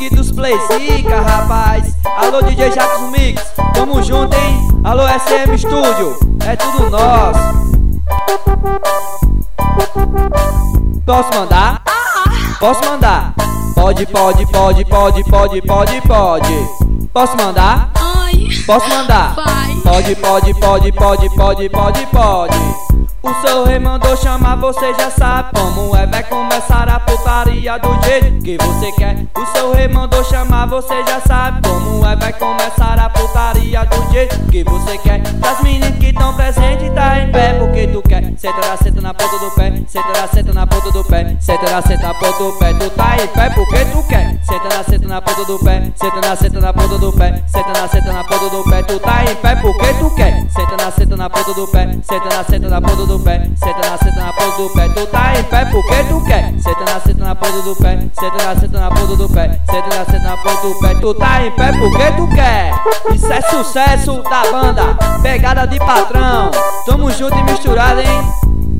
King dos Play Zica, rapaz. Alô DJ Jacos Mix, tamo junto, hein? Alô SM Studio, é tudo nosso. Posso mandar? Posso mandar? Pode. Posso mandar? Posso mandar? Pode. O seu rei mandou chamar, você já sabe como é. Vai começar a putaria do jeito que você quer. O seu rei mandou chamar, você já sabe como é. Vai começar a putaria do jeito que você quer. Das meninas que tão presentes, tá em pé porque tu quer. Senta na ponta do pé, senta na ponta do pé, senta na ponta do pé. Tu tá em pé porque tu quer. Senta na ponta do pé, senta na ponta do pé, senta na ponta do pé. Tu tá em pé porque tu quer. Senta na ponta do pé, senta na ponta do pé, senta na ponta do pé. Tu tá em pé porque tu quer. Senta na ponta do pé, senta na ponta do pé, senta na ponta do pé. Tu tá em pé porque tu quer. Isso é sucesso da banda Pegada de Patrão. Tamo junto e misturado, hein?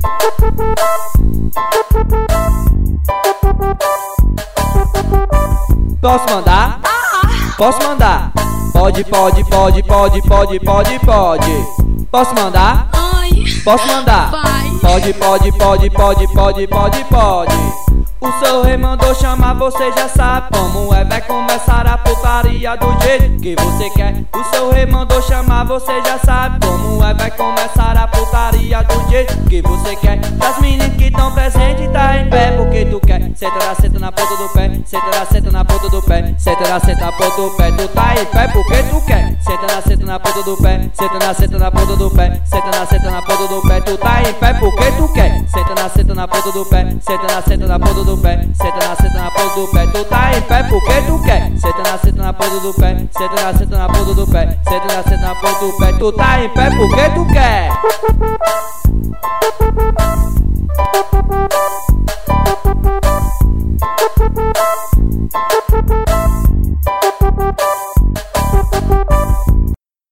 Posso mandar? Posso mandar? Pode. Posso mandar? Posso mandar? Pode. O seu rei mandou chamar, você já sabe como é. Vai começar a putaria do jeito que você quer. O seu rei mandou chamar, você já sabe como é. Vai começar a putaria do jeito que você quer. Das meninas que tão presentes, tá em pé porque tu quer. Senta na ponta do pé, senta na ponta do pé, senta na ponta do pé. Tu tá em pé porque tu quer. Senta na ponta do pé, senta na ponta do pé, senta na ponta do pé. Tu tá em pé porque tu quer. Senta na ponta do pé, senta na ponta do pé, senta na ponta do pé. Tu tá em pé porque tu quer. Senta na ponta do pé, senta na ponta do pé, senta na ponta do pé. Tu tá em pé porque tu quer.